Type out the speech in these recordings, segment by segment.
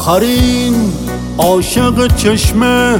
آخرین عاشق چشمه،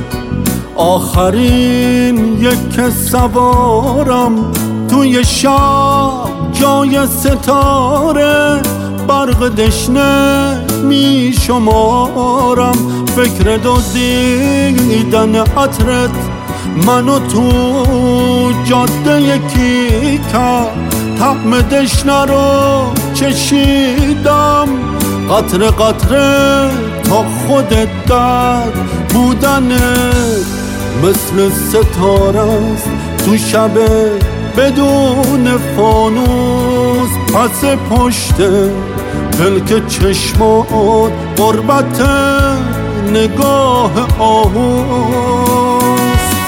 آخرین یک سوارم توی شب جای ستاره، برق دشنه می شمارم، فکر دزدیدن عطرت منو تو جاده یکی کرد، طعم دشنه رو چشیدم قطره قطره تا خودت در بودنت مثل ستاره است تو شب بدون فانوس، پس پشت پلک چشمات غربت نگاه آهوست.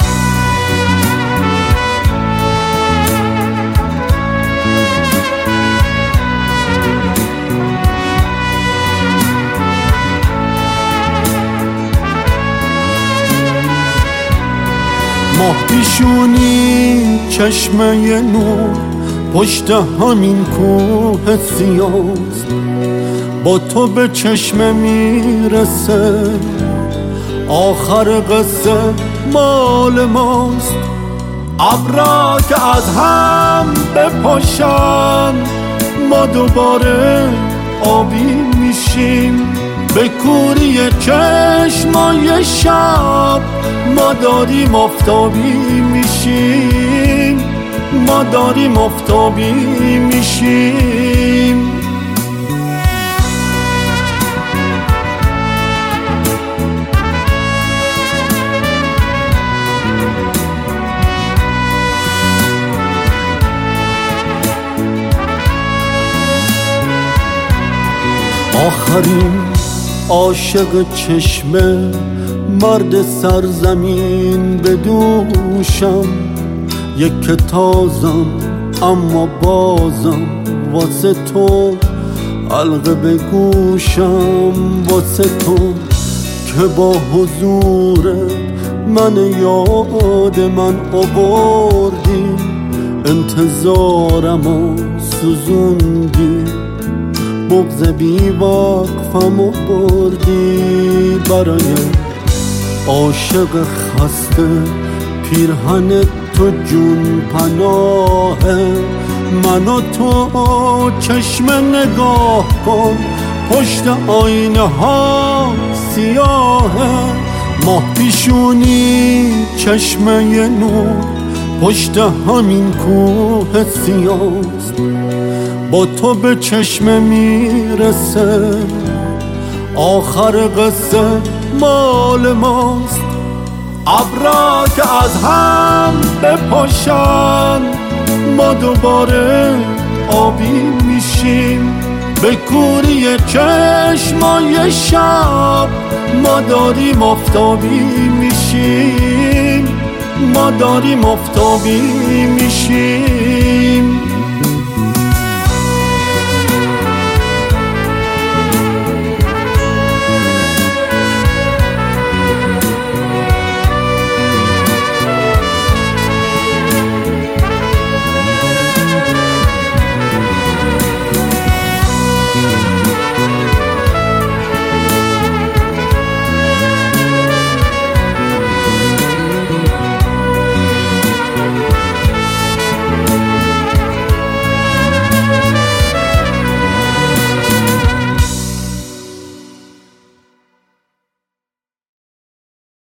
ماه پیشونی چشمه نور پشت همین کوه سیاست، با تو به چشمه میرسه آخر قصه مال ماست. ابرا که از هم بپاشن ما دوباره آبی میشیم، به کوری چشمای شب ما داریم آفتابی میشیم، ما داریم آفتابی میشیم. آخرین عاشق چشمه، مرد سرزمین به دوشم، یک تازم اما بازم واسه تو حلقه به گوشم، واسه تو که با حضورت من یاد من آوردی، انتظارمو سوزوندی، بغض بی وقفمو بردی. برای عاشق خسته پیرهن تو جون پناهه، من و تو چشم نگاه کن پشت آینه ها سیاهه، ماه پیشونی چشمه نور پشت همین کوه سیاست، با تو به چشمه میرسه آخر قصه مال ماست. ابرا که از هم بپاشن ما دوباره آبی میشیم، به کوری چشمای شب ما داریم آفتابی میشیم، ما داریم آفتابی میشیم.